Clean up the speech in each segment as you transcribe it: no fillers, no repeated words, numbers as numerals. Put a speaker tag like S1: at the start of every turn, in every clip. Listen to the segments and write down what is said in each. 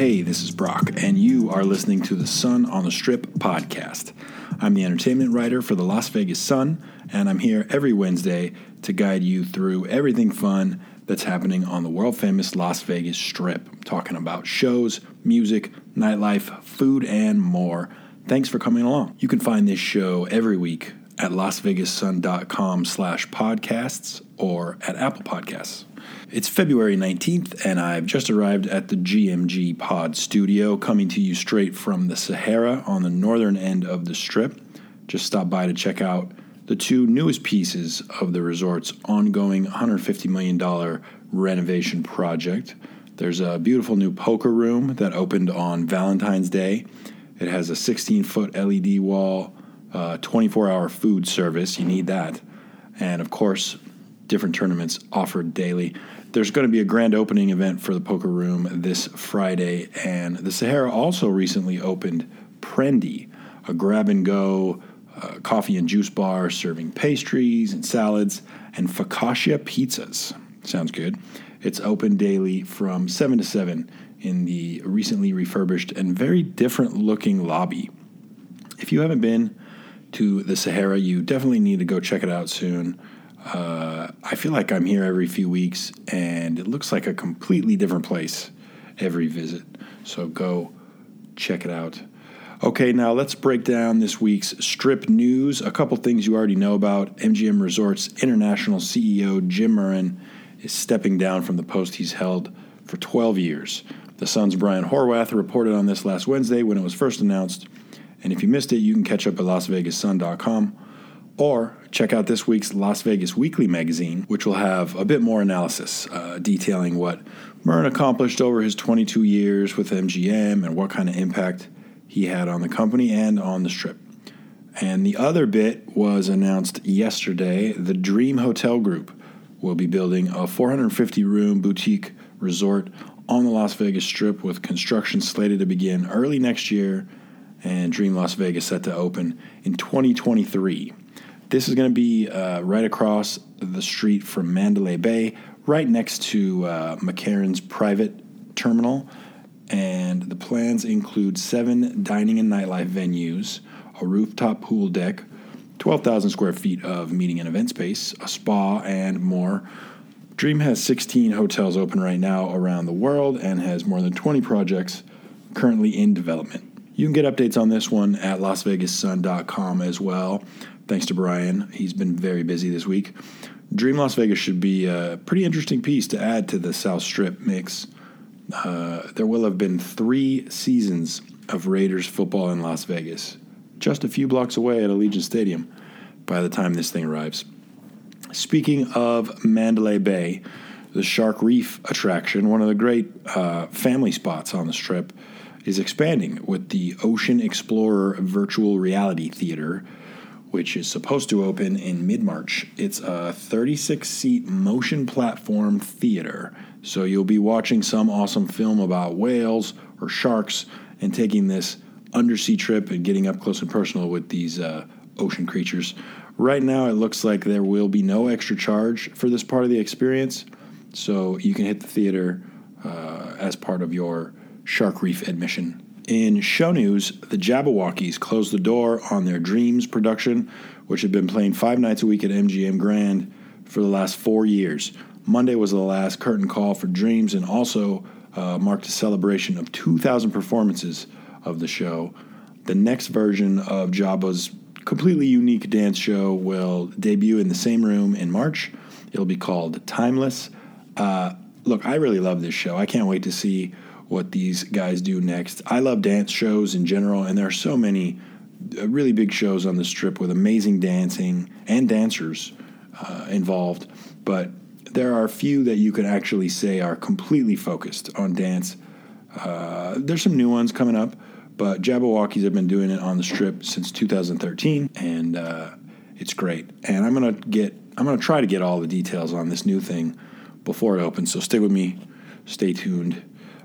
S1: Hey, this is Brock, and you are listening to the Sun on the Strip podcast. I'm the entertainment writer for the Las Vegas Sun, and I'm here every Wednesday to guide you through everything fun that's happening on the world-famous Las Vegas Strip. I'm talking about shows, music, nightlife, food, and more. Thanks for coming along. You can find this show every week at lasvegassun.com/podcasts or at Apple Podcasts. It's February 19th, and I've just arrived at the GMG Pod Studio, coming to you straight from the Sahara on the northern end of the Strip. Just stopped by to check out the two newest pieces of the resort's ongoing $150 million renovation project. There's a beautiful new poker room that opened on Valentine's Day. It has a 16-foot LED wall, 24-hour food service. You need that. And, of course, different tournaments offered daily. There's going to be a grand opening event for the poker room this Friday, and the Sahara also recently opened Prendy, a grab-and-go coffee and juice bar serving pastries and salads and focaccia pizzas. Sounds good. It's open daily from 7 to 7 in the recently refurbished and very different-looking lobby. If you haven't been to the Sahara, you definitely need to go check it out soon. I feel like I'm here every few weeks, and it looks like a completely different place every visit. So go check it out. Okay, now let's break down this week's Strip news. A couple things you already know about. MGM Resorts International CEO Jim Murren is stepping down from the post he's held for 12 years. The Sun's Brian Horwath reported on this last Wednesday when it was first announced. And if you missed it, you can catch up at LasVegasSun.com. Or check out this week's Las Vegas Weekly magazine, which will have a bit more analysis detailing what Murren accomplished over his 22 years with MGM and what kind of impact he had on the company and on the Strip. And the other bit was announced yesterday. The Dream Hotel Group will be building a 450-room boutique resort on the Las Vegas Strip with construction slated to begin early next year and Dream Las Vegas set to open in 2023. This is going to be right across the street from Mandalay Bay, right next to McCarran's private terminal. And the plans include 7 dining and nightlife venues, a rooftop pool deck, 12,000 square feet of meeting and event space, a spa, and more. Dream has 16 hotels open right now around the world and has more than 20 projects currently in development. You can get updates on this one at LasVegasSun.com as well. Thanks to Brian. He's been very busy this week. Dream Las Vegas should be a pretty interesting piece to add to the South Strip mix. There will have been 3 seasons of Raiders football in Las Vegas, just a few blocks away at Allegiant Stadium by the time this thing arrives. Speaking of Mandalay Bay, the Shark Reef attraction, one of the great family spots on the Strip, is expanding with the Ocean Explorer Virtual Reality Theater, which is supposed to open in mid-March. It's a 36-seat motion platform theater, so you'll be watching some awesome film about whales or sharks and taking this undersea trip and getting up close and personal with these ocean creatures. Right now, it looks like there will be no extra charge for this part of the experience, so you can hit the theater as part of your Shark Reef admission. In show news, the Jabbawockeez closed the door on their Dreams production, which had been playing 5 nights a week at MGM Grand for the last 4 years. Monday was the last curtain call for Dreams and also marked a celebration of 2,000 performances of the show. The next version of Jabba's completely unique dance show will debut in the same room in March. It'll be called Timeless. Look, I really love this show. I can't wait to see what these guys do next. I love dance shows in general, and there are so many really big shows on the Strip with amazing dancing and dancers involved, but there are a few that you can actually say are completely focused on dance. There's some new ones coming up, but Jabbawockeez have been doing it on the Strip since 2013, and it's great. And I'm gonna try to get all the details on this new thing before it opens, so stay with me, stay tuned.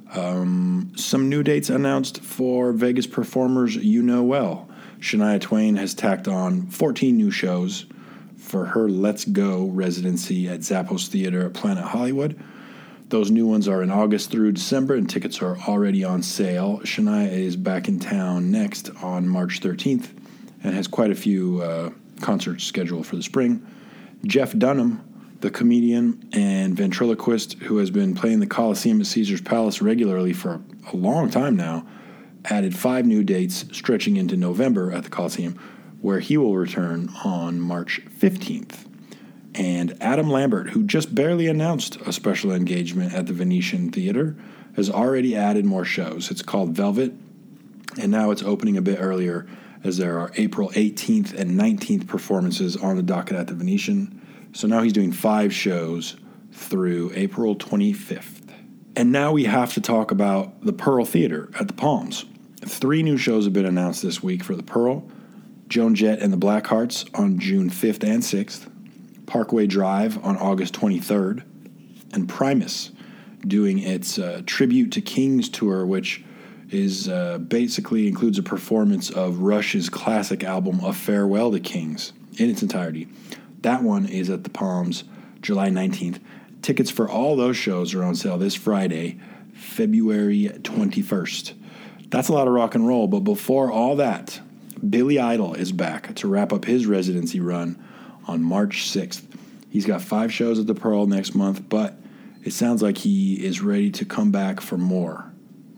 S1: Some new dates announced for Vegas performers you know well. Shania Twain has tacked on 14 new shows for her Let's Go residency at Zappos Theater at Planet Hollywood. Those new ones are in August through December, and tickets are already on sale. Shania is back in town next on March 13th and has quite a few concerts scheduled for the spring. Jeff Dunham, the comedian and ventriloquist who has been playing the Coliseum at Caesar's Palace regularly for a long time now, added 5 new dates stretching into November at the Coliseum, where he will return on March 15th. And Adam Lambert, who just barely announced a special engagement at the Venetian Theater, has already added more shows. It's called Velvet, and now it's opening a bit earlier as there are April 18th and 19th performances on the docket at the Venetian. So now he's doing 5 shows through April 25th. And now we have to talk about the Pearl Theater at the Palms. 3 new shows have been announced this week for the Pearl. Joan Jett and the Blackhearts on June 5th and 6th. Parkway Drive on August 23rd, and Primus doing its Tribute to Kings tour, which is basically includes a performance of Rush's classic album A Farewell to Kings in its entirety. That one is at the Palms, July 19th. Tickets for all those shows are on sale this Friday, February 21st. That's a lot of rock and roll, but before all that, Billy Idol is back to wrap up his residency run on March 6th. He's got 5 shows at the Pearl next month, but it sounds like he is ready to come back for more.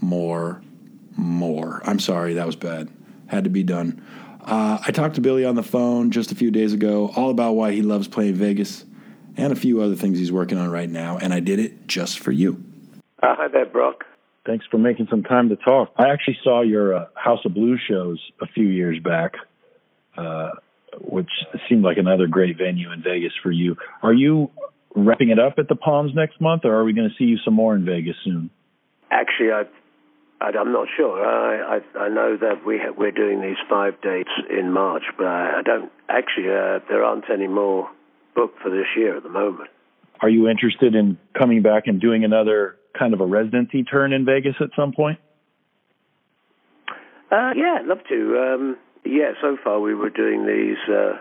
S1: I'm sorry, that was bad. Had to be done. I talked to Billy on the phone just a few days ago, all about why he loves playing Vegas and a few other things he's working on right now, and I did it just for you.
S2: Hi there, Brock.
S3: Thanks for making some time to talk. I actually saw your House of Blues shows a few years back, which seemed like another great venue in Vegas for you. Are you wrapping it up at the Palms next month, or are we going to see you some more in Vegas soon?
S2: Actually, I'm not sure. I know that we're doing these 5 dates in March, but I don't actually. There aren't any more booked for this year at the moment.
S3: Are you interested in coming back and doing another kind of a residency turn in Vegas at some point?
S2: Yeah, I'd love to. So far we were doing these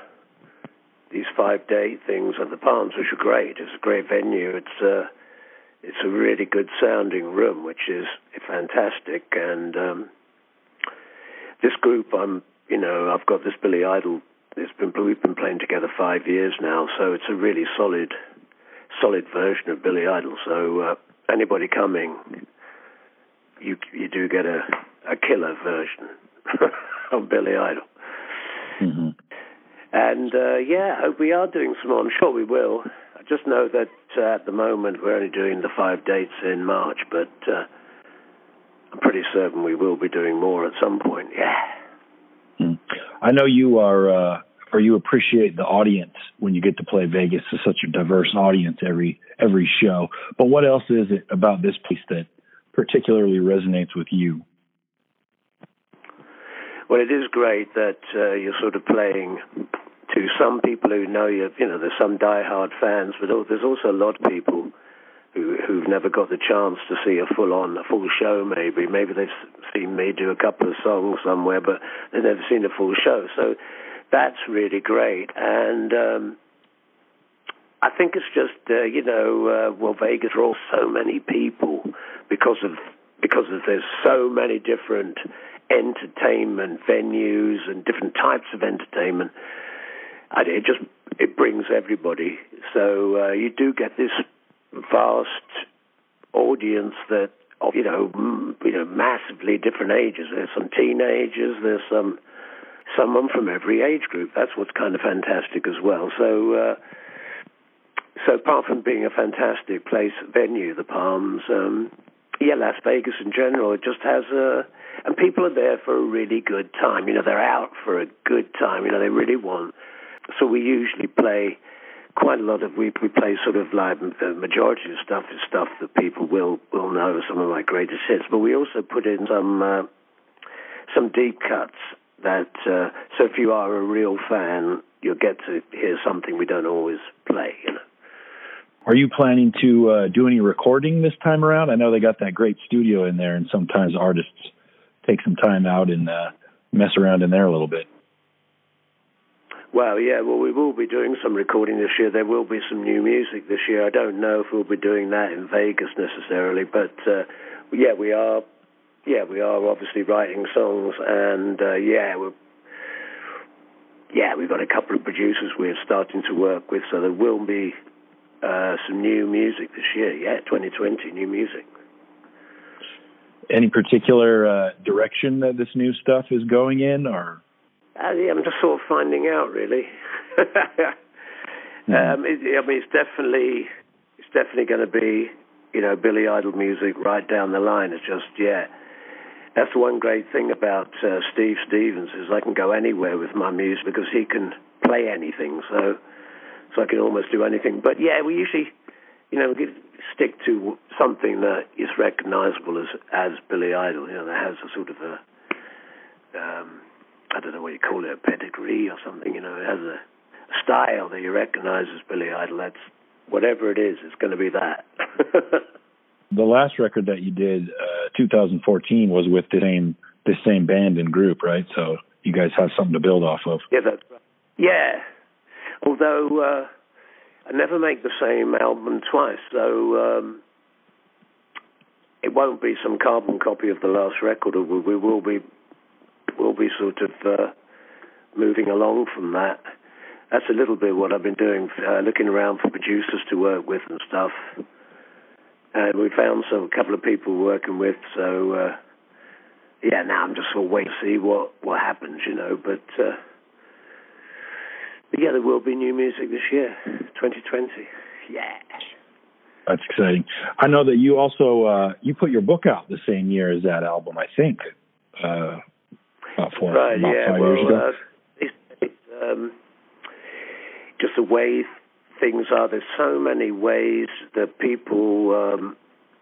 S2: 5-day things at the Palms, which are great. It's a great venue. It's a really good sounding room, which is fantastic. And this group, I've got this Billy Idol. We've been playing together 5 years now, so it's a really solid version of Billy Idol. So anybody coming, you do get a killer version of Billy Idol.
S3: Mm-hmm.
S2: And we are doing some more. I'm sure we will. I just know that at the moment we're only doing the 5 dates in March, but I'm pretty certain we will be doing more at some point. Yeah.
S3: I know you are, or you appreciate the audience when you get to play Vegas. It's such a diverse audience every show. But what else is it about this place that particularly resonates with you?
S2: Well, it is great that you're sort of playing to some people who know you. There's some diehard fans, but there's also a lot of people who've never got the chance to see a full show. Maybe they've seen me do a couple of songs somewhere, but they've never seen a full show. So that's really great, and I think it's just Vegas draws so many people because of there's so many different entertainment venues and different types of entertainment. It brings everybody. So you do get this vast audience that of massively different ages. There's some teenagers. There's someone from every age group. That's what's kind of fantastic as well. So apart from being a fantastic venue, the Palms, Las Vegas in general, it just has and people are there for a really good time. They're out for a good time. They really want. So we usually play quite a lot of. We play sort of like the majority of stuff is stuff that people will know. Some of my greatest hits, but we also put in some deep cuts. That so if you are a real fan, you'll get to hear something we don't always play.
S3: Are you planning to do any recording this time around? I know they got that great studio in there, and sometimes artists take some time out and mess around in there a little bit.
S2: Well, yeah, we will be doing some recording this year. There will be some new music this year. I don't know if we'll be doing that in Vegas necessarily, but yeah, we are. Yeah, we are obviously writing songs, and we've got a couple of producers we're starting to work with, so there will be some new music this year. Yeah, 2020, new music.
S3: Any particular direction that this new stuff is going in, or?
S2: Yeah, I'm just sort of finding out, really. It's definitely going to be, Billy Idol music right down the line. It's just, that's the one great thing about Steve Stevens is I can go anywhere with my music because he can play anything, so I can almost do anything. But yeah, we usually, stick to something that is recognizable as Billy Idol. That has a sort of a I don't know what you call it, a pedigree or something. It has a style that you recognize as Billy Idol. That's whatever it is. It's going to be that.
S3: The last record that you did, 2014, was with the same band and group, right? So you guys have something to build off of.
S2: Yeah, that's right. Yeah, although I never make the same album twice, so it won't be some carbon copy of the last record. We will be sort of moving along from that. That's a little bit what I've been doing, looking around for producers to work with and stuff. And we found a couple of people working with, so now I'm just sort of waiting to see what happens, But yeah, there will be new music this year, 2020. Yeah.
S3: That's exciting. I know that you also you put your book out the same year as that album, I think. About 5 years ago.
S2: It's just the way things are. There's so many ways that people,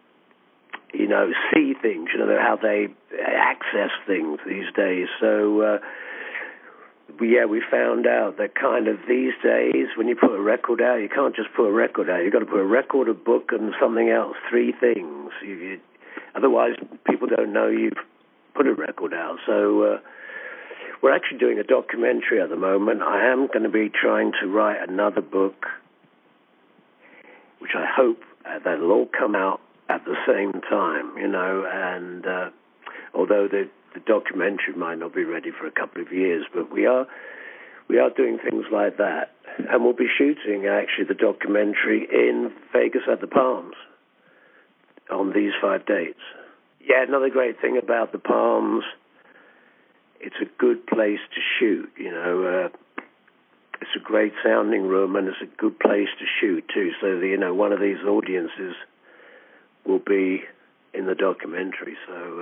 S2: see things. How they access things these days. So, we found out that kind of these days, when you put a record out, you can't just put a record out. You've got to put a record, a book, and something else. 3 things. Otherwise, people don't know you've put a record out. So we're actually doing a documentary at the moment. I am going to be trying to write another book, which I hope that'll all come out at the same time, and although the documentary might not be ready for a couple of years, but we are doing things like that. And we'll be shooting, actually, the documentary in Vegas at the Palms on these 5 dates. Yeah, another great thing about the Palms, it's a good place to shoot, It's a great sounding room, and it's a good place to shoot, too. So, one of these audiences will be in the documentary. So,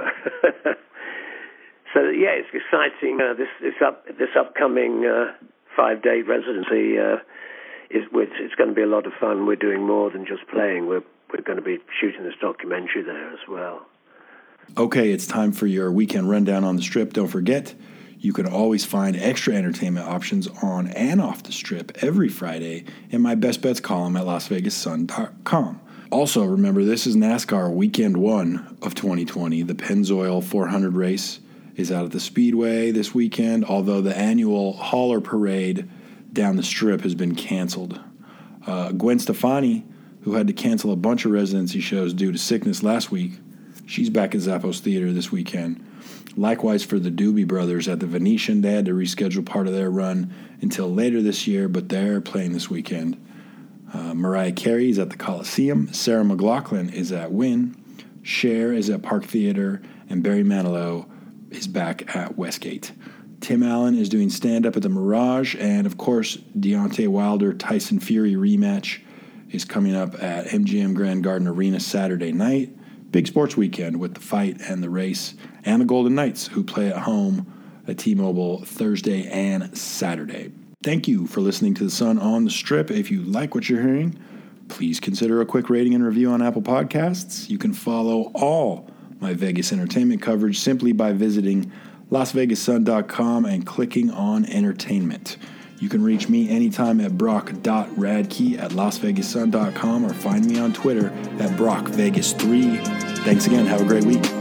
S2: it's exciting. This upcoming 5-day residency, it's going to be a lot of fun. We're doing more than just playing. We're going to be shooting this documentary there as well.
S1: Okay, it's time for your weekend rundown on the Strip. Don't forget, you can always find extra entertainment options on and off the Strip every Friday in my Best Bets column at LasVegasSun.com. Also, remember, this is NASCAR Weekend 1 of 2020. The Pennzoil 400 race is out at the Speedway this weekend, although the annual hauler parade down the Strip has been canceled. Gwen Stefani, who had to cancel a bunch of residency shows due to sickness last week, she's back at Zappos Theater this weekend. Likewise for the Doobie Brothers at the Venetian. They had to reschedule part of their run until later this year, but they're playing this weekend. Mariah Carey is at the Coliseum. Sarah McLachlan is at Wynn. Cher is at Park Theater. And Barry Manilow is back at Westgate. Tim Allen is doing stand-up at the Mirage. And, of course, Deontay Wilder-Tyson Fury rematch is coming up at MGM Grand Garden Arena Saturday night. Big sports weekend with the fight and the race, and the Golden Knights, who play at home at T-Mobile Thursday and Saturday. Thank you for listening to The Sun on the Strip. If you like what you're hearing, please consider a quick rating and review on Apple Podcasts. You can follow all my Vegas entertainment coverage simply by visiting LasVegasSun.com and clicking on Entertainment. You can reach me anytime at brock.radke at LasVegasSun.com or find me on Twitter at BrockVegas3. Thanks again. Have a great week.